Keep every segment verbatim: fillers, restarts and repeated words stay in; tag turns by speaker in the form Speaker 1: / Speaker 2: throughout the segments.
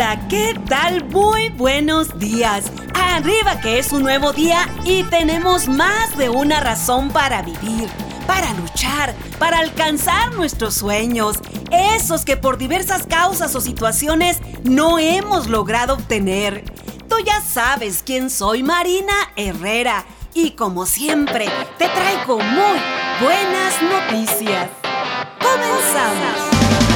Speaker 1: Hola, ¿qué tal? Muy buenos días. Arriba que es un nuevo día y tenemos más de una razón para vivir, para luchar, para alcanzar nuestros sueños, esos que por diversas causas o situaciones no hemos logrado obtener. Tú ya sabes quién soy, Marina Herrera, y como siempre, te traigo muy buenas noticias. ¡Comenzamos!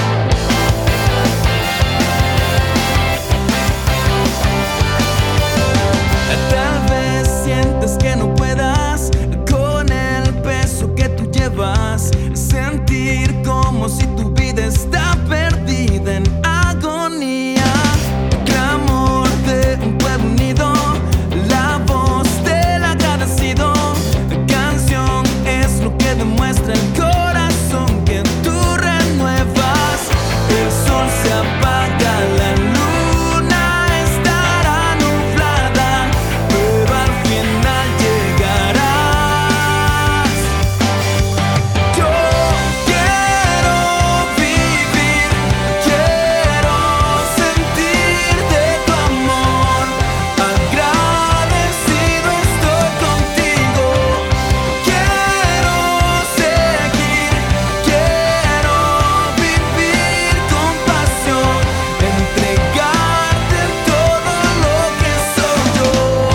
Speaker 2: Tal vez sientes que no puedas con el peso que tú llevas, sentir como si tu vida está perdida en agonía. Clamor de un pueblo unido, la voz del agradecido. La canción es lo que demuestra el corazón que tú renuevas. El sol se apaga, la luna estará nublada, pero al final llegarás. Yo quiero vivir, quiero sentir de tu amor. Agradecido estoy contigo. Quiero seguir, quiero vivir con pasión, entregarte todo lo que soy yo.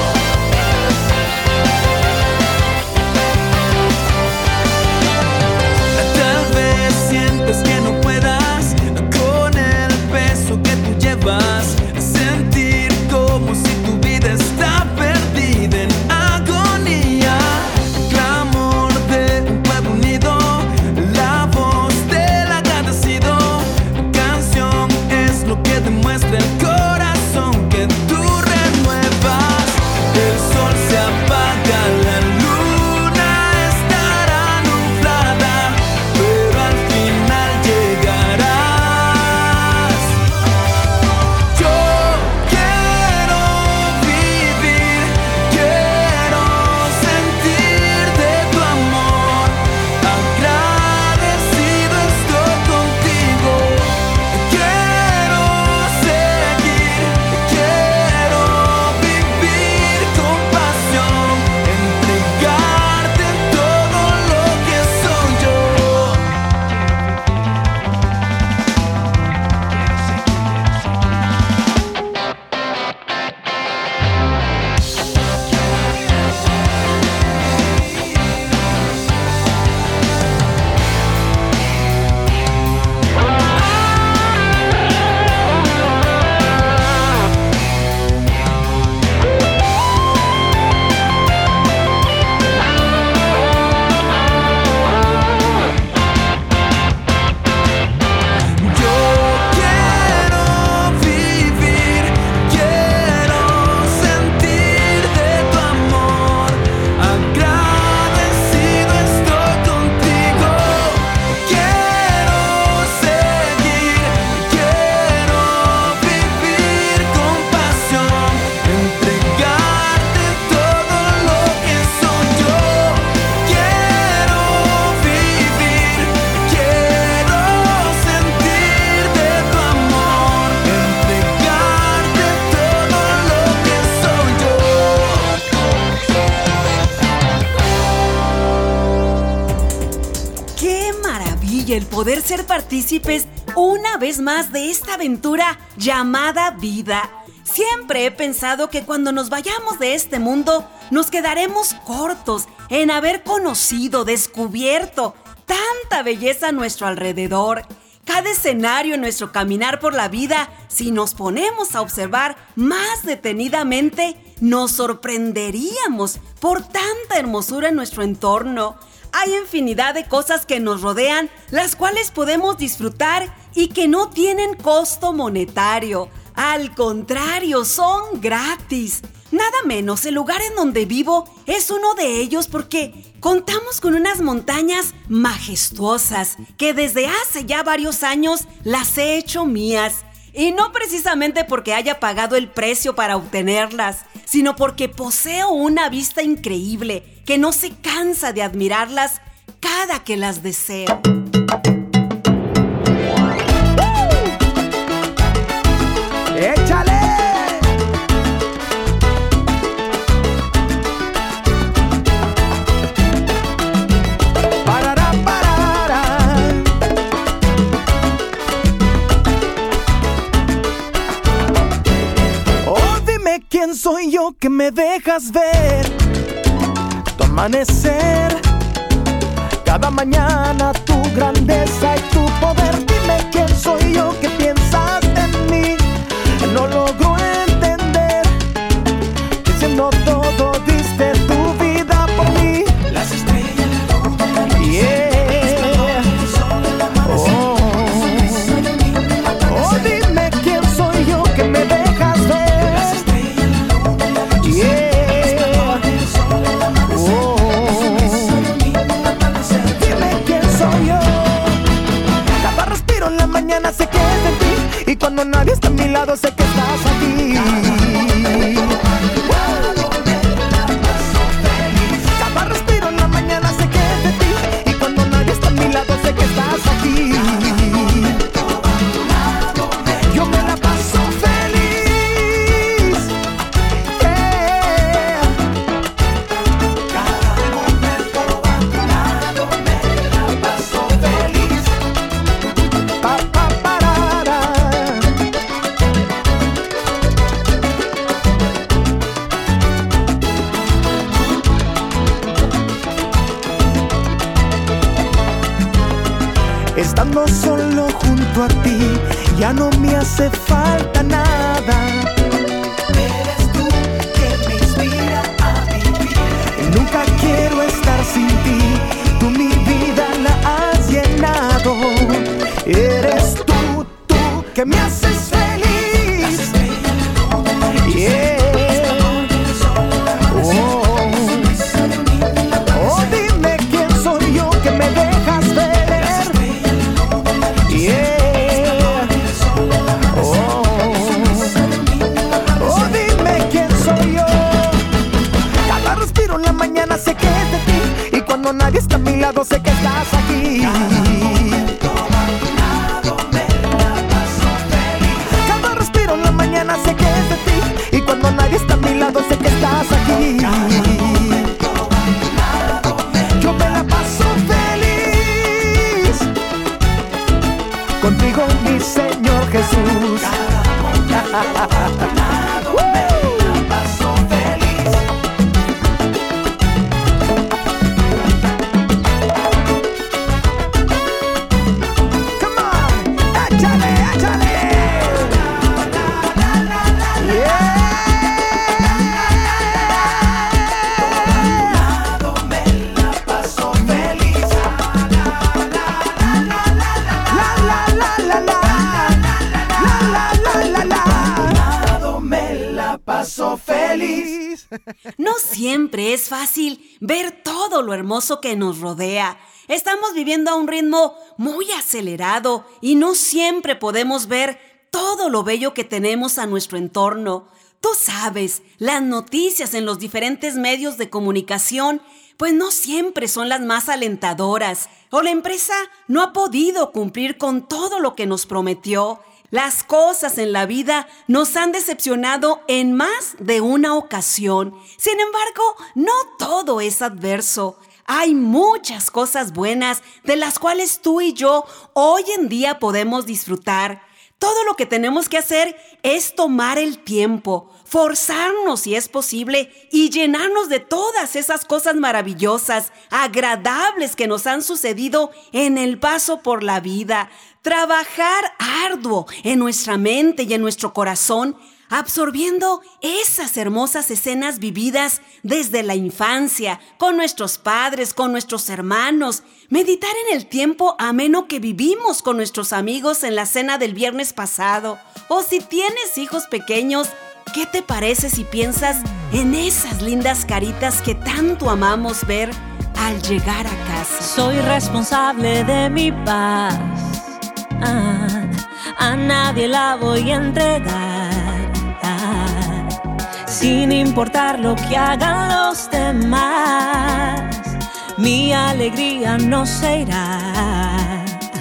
Speaker 2: Tal vez sientes que no puedas con el peso que tú llevas, sentir como si tu vida está perdida en agonía. Clamor de un pueblo unido, la voz del agradecido. Canción es lo que demuestra el corazón que tú renuevas. El sol se apaga, la luna estará nublada, pero al final llegarás. Yo quiero vivir, quiero sentir de tu amor. Agradecido estoy contigo. Quiero seguir, quiero vivir con pasión, entregarte todo lo que soy yo. Yo quiero vivir, quiero sentir de tu amor. Agradecido estoy contigo. Quiero seguir, quiero vivir con pasión, entregarte todo lo que soy yo. Quiero vivir, quiero sentir de tu amor, entregarte todo lo que soy yo.
Speaker 1: ¡Qué maravilla el poder ser partícipes una vez más de esta aventura llamada vida! Siempre he pensado que cuando nos vayamos de este mundo nos quedaremos cortos en haber conocido, descubierto tanta belleza a nuestro alrededor. Cada escenario en nuestro caminar por la vida, si nos ponemos a observar más detenidamente, nos sorprenderíamos por tanta hermosura en nuestro entorno. Hay infinidad de cosas que nos rodean, las cuales podemos disfrutar y que no tienen costo monetario. Al contrario, son gratis. Nada menos, el lugar en donde vivo es uno de ellos porque contamos con unas montañas majestuosas que desde hace ya varios años las he hecho mías. Y no precisamente porque haya pagado el precio para obtenerlas, sino porque poseo una vista increíble que no se cansa de admirarlas cada que las deseo.
Speaker 3: ¡Echa!
Speaker 2: soy yo que me dejas ver tu amanecer? Cada mañana tu grandeza y tu poder. Dime quién soy yo que piensas en mí. No logro entender que siendo todo diste tu vida por mí. Las estrellas, la luna, la yeah. Oh. Oh, dime quién soy yo que me dejas ver. Las estrellas, la luna, la yeah. Oh. Dime quién soy yo. Cada respiro en la mañana sé que es de ti, y cuando nadie está a mi lado sé que estás aquí. Cada respiro en la mañana sé que es de ti, y cuando nadie está a mi lado sé que estás aquí. Yo me la paso feliz, yeah. Cada momento a tu lado me la paso feliz. Pa, pa, parara. Estando solo junto a ti, ya no me hace falta nada. Eres tú que me inspira a vivir. Nunca quiero estar sin ti, tú mi vida la has llenado. Eres tú, tú que me haces feliz. Yeah. Oh. Oh, dime quién soy yo que me dejas ver. Yeah. Oh. Oh, dime quién soy yo. Cada respiro en la mañana sé que es de ti, y cuando nadie está a mi lado sé que estás aquí. Cada respiro en la mañana sé que es de ti, y cuando nadie está a mi lado sé que estás aquí. Yo me la paso feliz contigo, mi Señor Jesús. Woo. Come on, échale, échale. Yeah. Me la paso feliz. La la la la la. La la la la la. Me la paso feliz.
Speaker 1: No siempre es fácil ver todo lo hermoso que nos rodea. Estamos viviendo a un ritmo muy acelerado y no siempre podemos ver todo lo bello que tenemos a nuestro entorno. Tú sabes, las noticias en los diferentes medios de comunicación pues no siempre son las más alentadoras, o la empresa no ha podido cumplir con todo lo que nos prometió. Las cosas en la vida nos han decepcionado en más de una ocasión. Sin embargo, no todo es adverso. Hay muchas cosas buenas de las cuales tú y yo hoy en día podemos disfrutar. Todo lo que tenemos que hacer es tomar el tiempo, forzarnos si es posible y llenarnos de todas esas cosas maravillosas, agradables que nos han sucedido en el paso por la vida. Trabajar arduo en nuestra mente y en nuestro corazón, absorbiendo esas hermosas escenas vividas desde la infancia, con nuestros padres, con nuestros hermanos. Meditar en el tiempo ameno que vivimos con nuestros amigos en la cena del viernes pasado. O si tienes hijos pequeños, ¿qué te parece si piensas en esas lindas caritas que tanto amamos ver al llegar a casa?
Speaker 3: Soy responsable de mi paz. Ah, a nadie la voy a entregar, ah, sin importar lo que hagan los demás. Mi alegría no se irá.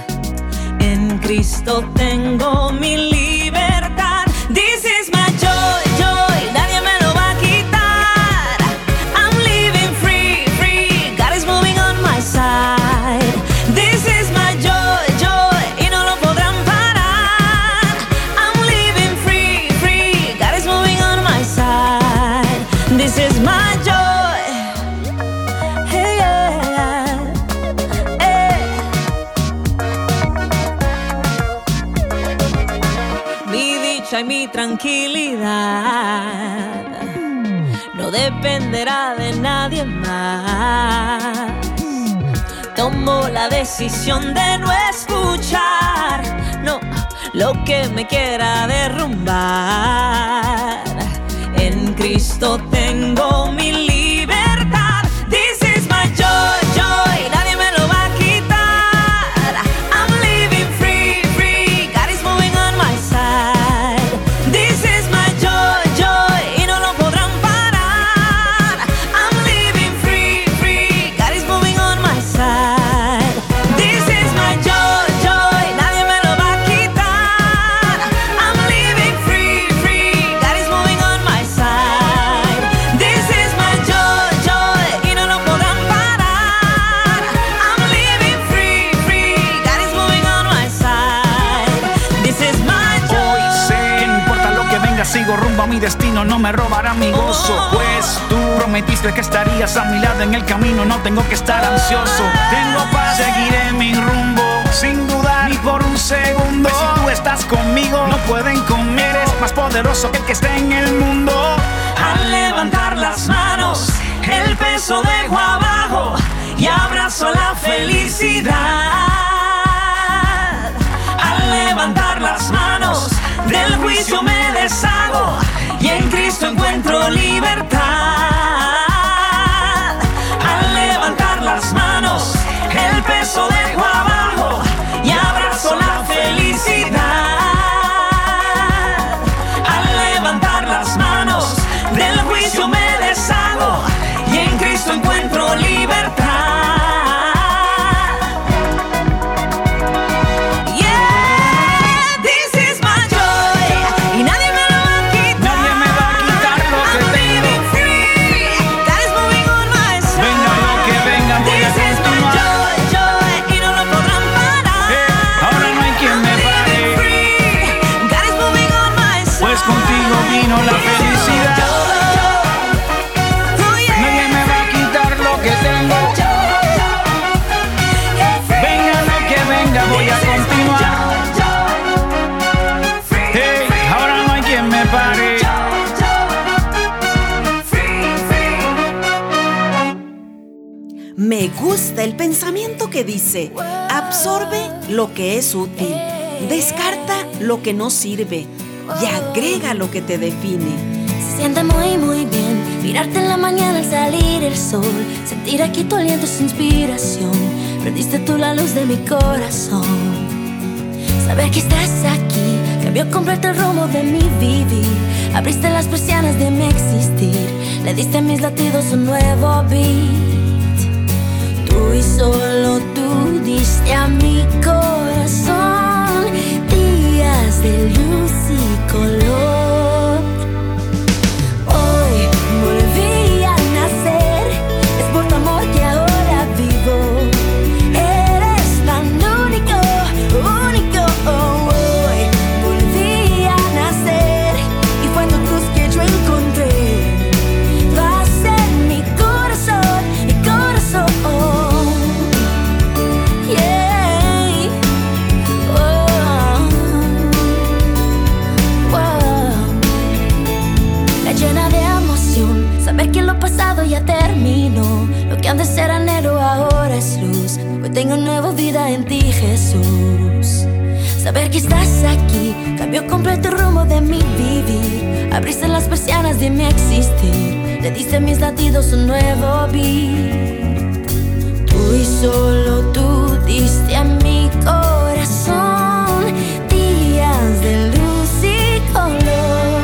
Speaker 3: En Cristo tengo mi libertad. This is my joy, joy, nadie me lo va a quitar. I'm living free, free, God is moving on my side. This is my joy, joy, y no lo podrán parar. I'm living free, free, God is moving on my side. dicha y mi tranquilidad no dependerá de nadie más. Tomo la decisión de no escuchar, no, lo que me quiera derrumbar. En Cristo tengo mi libertad. This is my joy, joy, nadie me lo va a quitar. I'm living free, free, God is moving on my side. This is my joy, joy, y no lo podrán parar. I'm living free, free, God is moving on my side. This is my joy, joy, nadie me lo va a quitar. I'm living free, free, God is moving on my side. This is my joy, joy, y no lo podrán parar. I'm living free, free, God is moving on my side. This is my joy.
Speaker 4: Hoy sé que no importa lo que venga, sigo rumbo a mi destino, no me robará mi gozo. Pues tú prometiste que estarías a mi lado en el camino, no tengo que estar ansioso. Tengo paz, seguiré mi rumbo, sin dudar ni por un segundo. Pues si tú estás conmigo, no pueden conmigo. Eres más poderoso que el que esté en el mundo.
Speaker 3: Al levantar las manos, el peso dejo abajo y abrazo la felicidad. Al levantar las manos, del juicio me deshago y en Cristo encuentro libertad. Al levantar las manos, el peso dejo abajo y abrazo la felicidad. Al levantar las manos, del juicio me deshago y en Cristo encuentro libertad. Yeah, this is my joy y nadie me lo va a quitar.
Speaker 4: Nadie me va a quitar lo que
Speaker 3: I'm
Speaker 4: tengo.
Speaker 3: living free, God is moving on my side.
Speaker 4: Venga lo que venga, voy a
Speaker 3: This is my
Speaker 4: continuar.
Speaker 3: joy, joy, y no lo podrán parar.
Speaker 4: Eh, ahora no hay quien me
Speaker 3: I'm living
Speaker 4: pare.
Speaker 3: free, God is moving on my side.
Speaker 4: Pues contigo vino la felicidad.
Speaker 3: Oh, yeah.
Speaker 4: Nadie me va a quitar lo que tengo. Venga lo que venga, voy a continuar. Hey, ahora no hay quien me pare.
Speaker 1: Me gusta el pensamiento que dice: absorbe lo que es útil, descarta lo que no sirve y agrega lo que te define.
Speaker 5: Se siente muy muy bien mirarte en la mañana al salir el sol, sentir aquí tu aliento, su inspiración. Prendiste tú la luz de mi corazón. Saber que estás aquí cambió completo el rumbo de mi vivir. Abriste las persianas de mi existir, le diste a mis latidos un nuevo beat. Tú y solo tú diste a mi corazón días de luz y color. Hoy volví a nacer, es por tu amor que ahora vivo. Eres tan único, único. Hoy volví a nacer y fue tu cruz que yo encontré. Vas en mi corazón, mi corazón. Yeah. Oh. Oh. Me llena de emoción saber que lo pasado ya terminó. Lo que antes era negro ahora es luz. Hoy tengo nueva vida en ti, Jesús. Saber que estás aquí cambió completo el rumbo de mi vivir. Abriste las persianas de mi existir, le diste a mis latidos un nuevo beat. Tú y solo tú diste a mi corazón días de luz y color.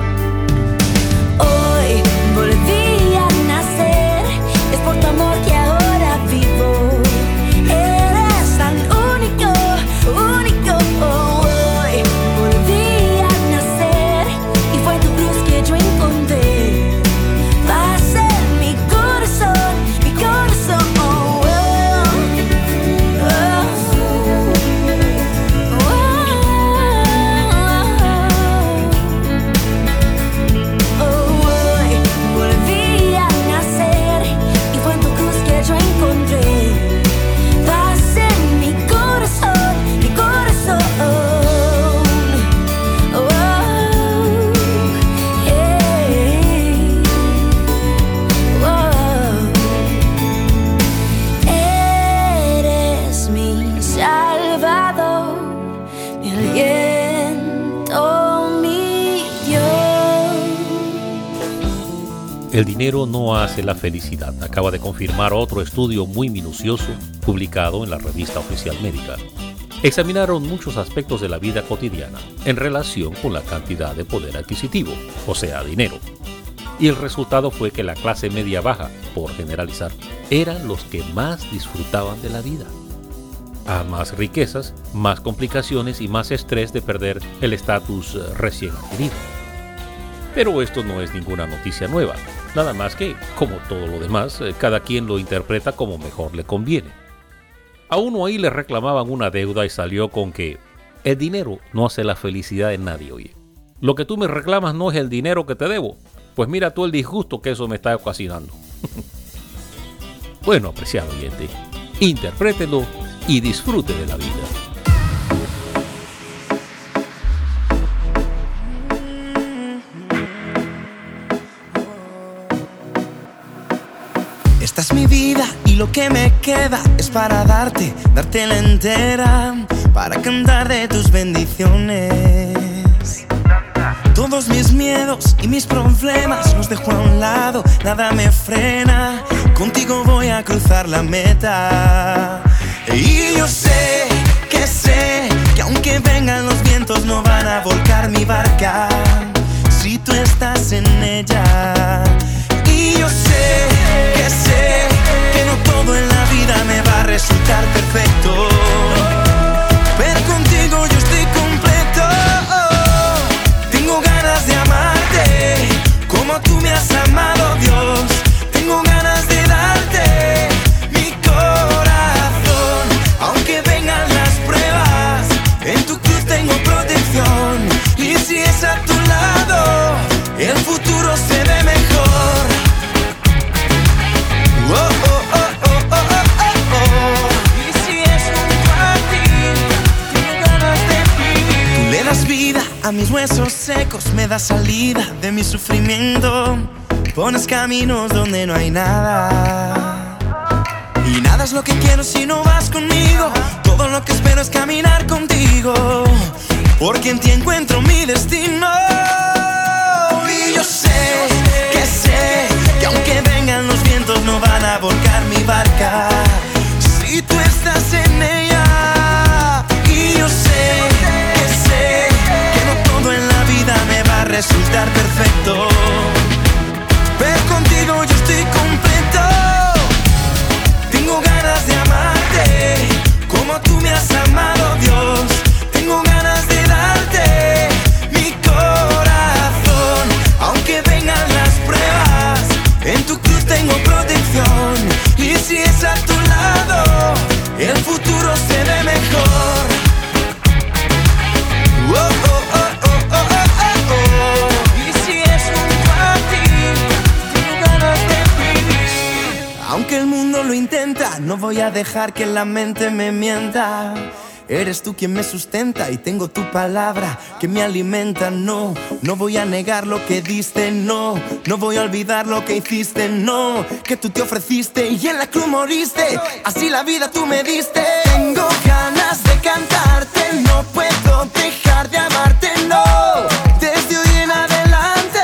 Speaker 5: Hoy volví a nacer, es por tu amor que ahora vivo. Eres tan único, único. Hoy volví a nacer y fue tu cruz que yo encontré. Vas en mi corazón, mi corazón. Oh, oh, oh.
Speaker 6: El dinero no hace la felicidad, acaba de confirmar otro estudio muy minucioso publicado en la revista oficial médica. Examinaron muchos aspectos de la vida cotidiana en relación con la cantidad de poder adquisitivo, o sea, dinero. Y el resultado fue que la clase media baja, por generalizar, eran los que más disfrutaban de la vida. A más riquezas, más complicaciones y más estrés de perder el estatus recién adquirido. Pero esto no es ninguna noticia nueva, nada más que, como todo lo demás, cada quien lo interpreta como mejor le conviene. A uno ahí le reclamaban una deuda y salió con que el dinero no hace la felicidad de nadie, oye. Lo que tú me reclamas no es el dinero que te debo, pues mira tú el disgusto que eso me está ocasionando. Bueno, apreciado oyente, interprételo y disfrute de la vida.
Speaker 2: Esta es mi vida y lo que me queda es para darte, dártela entera, para cantar de tus bendiciones. Todos mis miedos y mis problemas los dejo a un lado, nada me frena, contigo voy a cruzar la meta. Y yo sé, que sé, que aunque vengan los vientos no van a volcar mi barca, si tú estás en ella. Y yo sé, que sé, que no todo en la vida me va a resultar perfecto, pero contigo yo estoy completo. Tengo ganas de amarte, como tú me has amado, Dios. Tengo ganas de darte mi corazón, aunque vengan las pruebas, en tu cruz tengo protección. Y si es a tu lado, el futuro se ve mejor. Oh, oh, oh, oh, oh, oh, oh, oh. Y si es junto a ti, tengo ganas de vivir. Tú le das vida a mis huesos secos, me das salida de mi sufrimiento. Pones caminos donde no hay nada, y nada es lo que quiero si no vas conmigo. Todo lo que espero es caminar contigo, porque en ti encuentro mi destino. Y yo sé, que sé, que aunque vengan los vientos no van a volcar mi barca, si tú estás en ella. Y yo sé, que sé, que no todo en la vida me va a resultar perfecto, pero contigo yo estoy completo. Tengo ganas de amarte, como tú me has amado, Dios. Tengo ganas de darte mi corazón, aunque vengan las pruebas, en tu cruz tengo protección. Y si es a tu lado, el futuro se ve mejor. Oh, oh, oh, oh, oh, oh, oh. Y si es junto a ti, tengo ganas de vivir. Aunque el mundo lo intenta, no voy a dejar que la mente me mienta. Eres tú quien me sustenta y tengo tu palabra que me alimenta. No, no voy a negar lo que diste, no, no voy a olvidar lo que hiciste, no, que tú te ofreciste y en la cruz moriste, así la vida tú me diste. Tengo ganas de cantarte, no puedo dejar de amarte, no, desde hoy en adelante.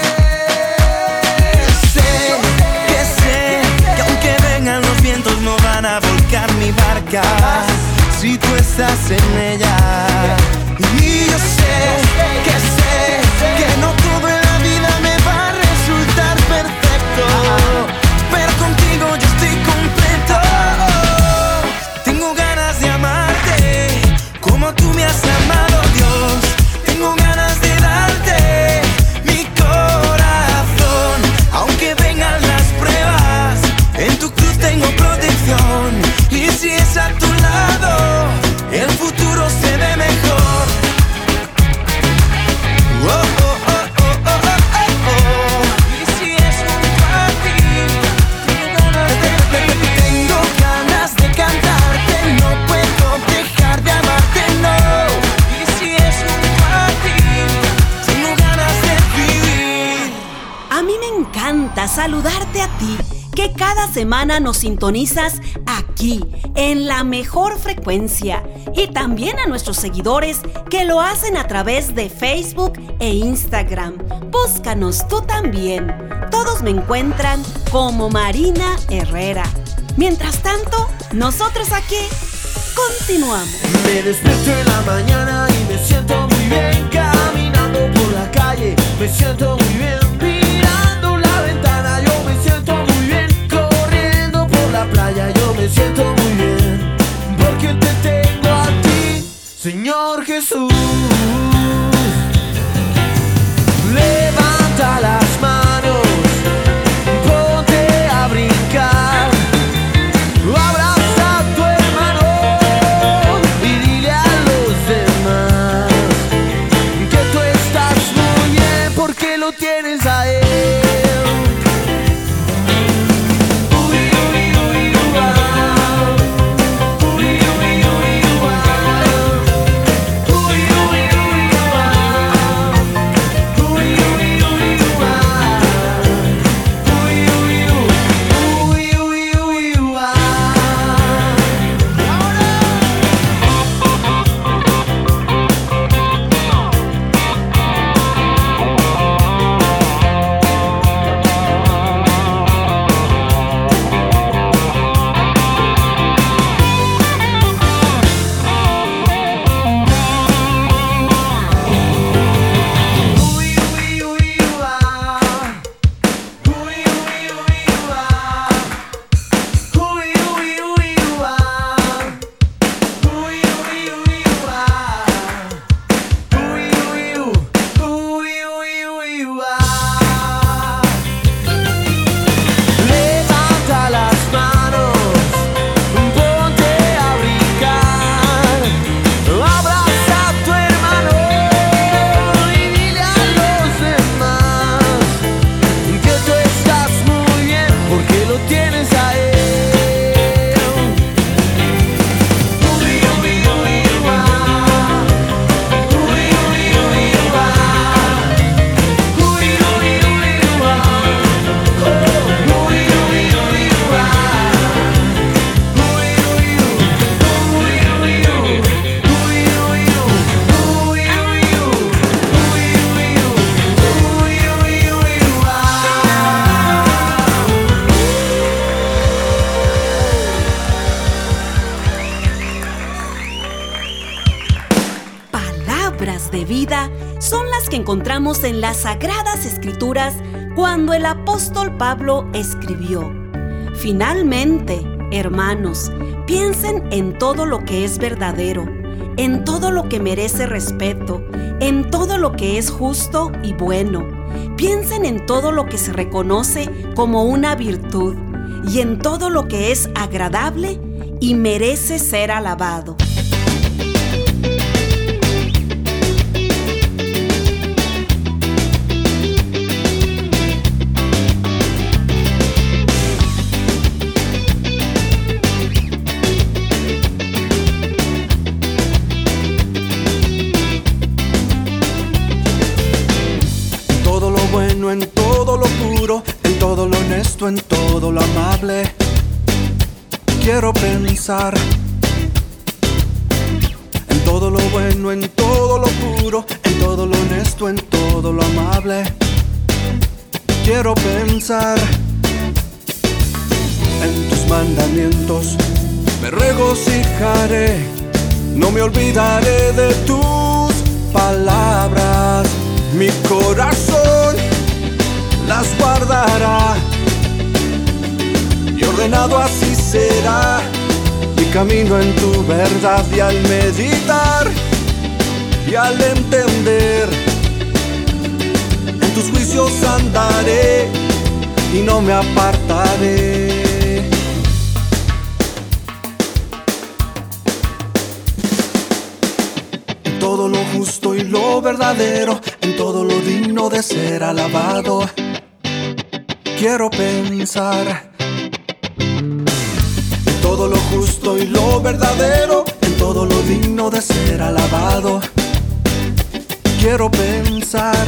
Speaker 2: Sé, que sé, que aunque vengan los vientos no van a volcar mi barca, si tú estás en ella. Y yo sé, que sé, que no todo en la vida me va a resultar perfecto, pero contigo yo estoy completo. Tengo ganas de amarte, como tú me has amado, Dios. Tengo ganas de darte mi corazón, aunque vengan las pruebas, en tu cruz tengo protección. Y si es a tu lado, el futuro se ve mejor. Oh, oh, oh, oh, oh, oh, oh. Y si es junto a ti, tengo ganas de vivir. Tengo ganas de cantarte, no puedo dejar de amarte, no. Y si es junto a ti, tengo ganas de vivir.
Speaker 1: A mí me encanta saludarte a ti, que cada semana nos sintonizas aquí, en la mejor frecuencia, y también a nuestros seguidores que lo hacen a través de Facebook e Instagram. Búscanos tú también. Todos redes me encuentran como Marina Herrera. Mientras tanto, nosotros aquí continuamos.
Speaker 2: Me despierto en la mañana y me siento muy bien. Caminando por la calle, me siento muy bien. Mirando la ventana, yo me siento muy bien. Corriendo por la playa, yo me siento muy bien. Porque te tengo a ti, Señor Jesús. Levanta las manos, ponte a brincar. Abraza a tu hermano y dile a los demás que tú estás muy bien porque lo tienes a él.
Speaker 1: De vida son las que encontramos en las Sagradas Escrituras cuando el apóstol Pablo escribió: finalmente, hermanos, piensen en todo lo que es verdadero, en todo lo que merece respeto, en todo lo que es justo y bueno. Piensen en todo lo que se reconoce como una virtud y en todo lo que es agradable y merece ser alabado.
Speaker 2: En todo lo puro, en todo lo honesto, en todo lo amable, quiero pensar. En todo lo bueno, en todo lo puro, en todo lo honesto, en todo lo amable, quiero pensar. En tus mandamientos me regocijaré, no me olvidaré de tus palabras. Mi corazón las guardará y ordenado así será mi camino en tu verdad. Y al meditar y al entender, en tus juicios andaré y no me apartaré. En todo lo justo y lo verdadero, en todo lo digno de ser alabado, quiero pensar. En todo lo justo y lo verdadero, en todo lo digno de ser alabado, quiero pensar.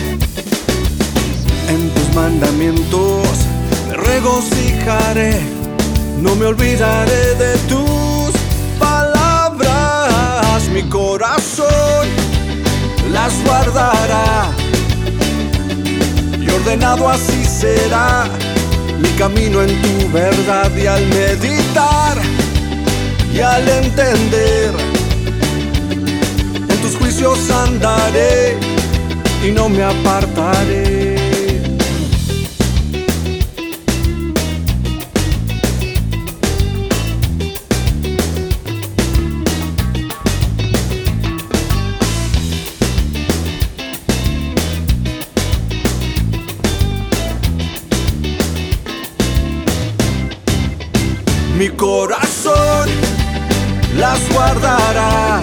Speaker 2: En tus mandamientos me regocijaré, no me olvidaré de tus palabras. Mi corazón las guardará y ordenado así será mi camino en tu verdad. Y al meditar y al entender, en tus juicios andaré y no me apartaré. Mi corazón las guardará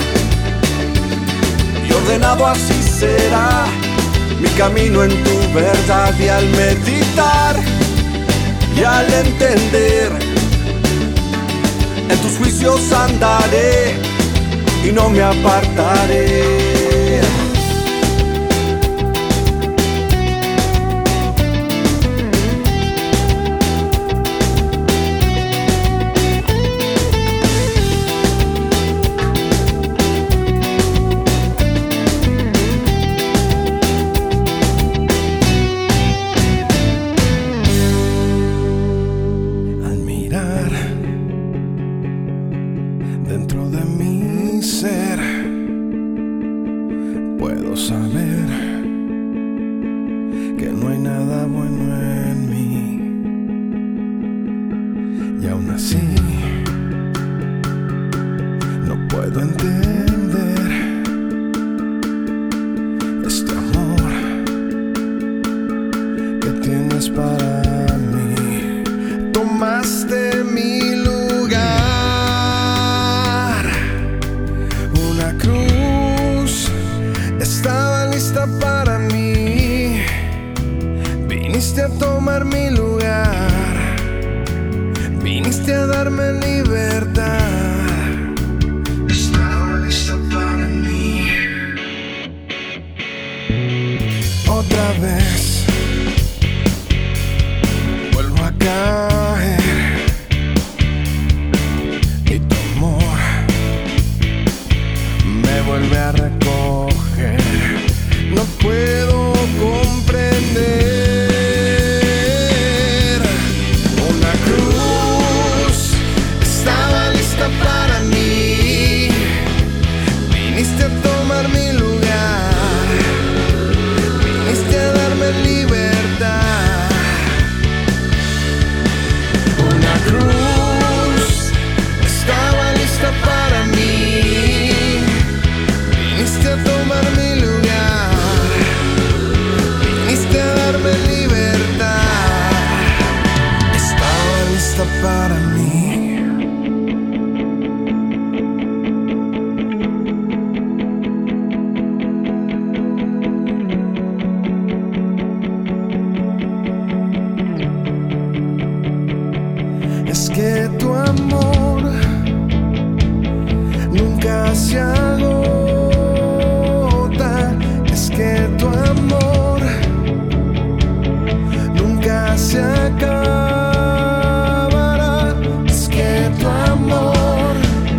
Speaker 2: y ordenado así será mi camino en tu verdad. Y al meditar y al entender, en tus juicios andaré y no me apartaré.
Speaker 7: Dentro de mi ser puedo saber que no hay nada bueno en mí, y aún así no puedo entender este amor que tienes para mí. Tomaste mi para mí, viniste a tomar mi lugar, viniste a darme libertad. Estaba lista para mí. Otra vez vuelvo a caer y tu amor me vuelve a recoger. No puedo comprender. Una cruz estaba lista para mí. Viniste a tomar mi lugar, viniste a darme libertad. Una cruz estaba lista para mí. Viniste a tomar mi lugar, viniste a darme libertad. Estaba lista para mí. Es que tu amor nunca se agota. Es que tu amor nunca se acabará. Es que tu amor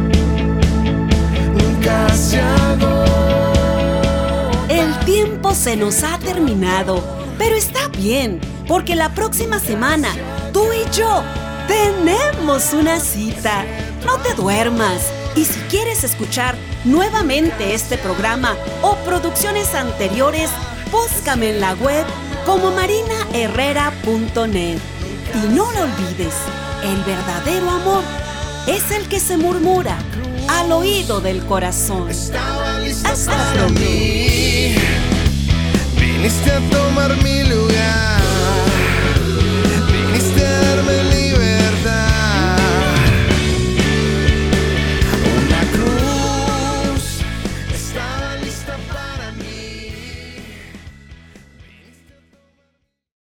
Speaker 7: nunca se agota.
Speaker 1: El tiempo se nos ha terminado, pero está bien, porque la próxima semana tú y yo tenemos una cita. No te duermas. Y si quieres escuchar nuevamente este programa o producciones anteriores, búscame en la web como marina herrera punto net. Y no lo olvides, el verdadero amor es el que se murmura al oído del corazón.
Speaker 7: Estaba lista
Speaker 1: Hasta
Speaker 7: para
Speaker 1: pronto.
Speaker 7: mí. Viniste a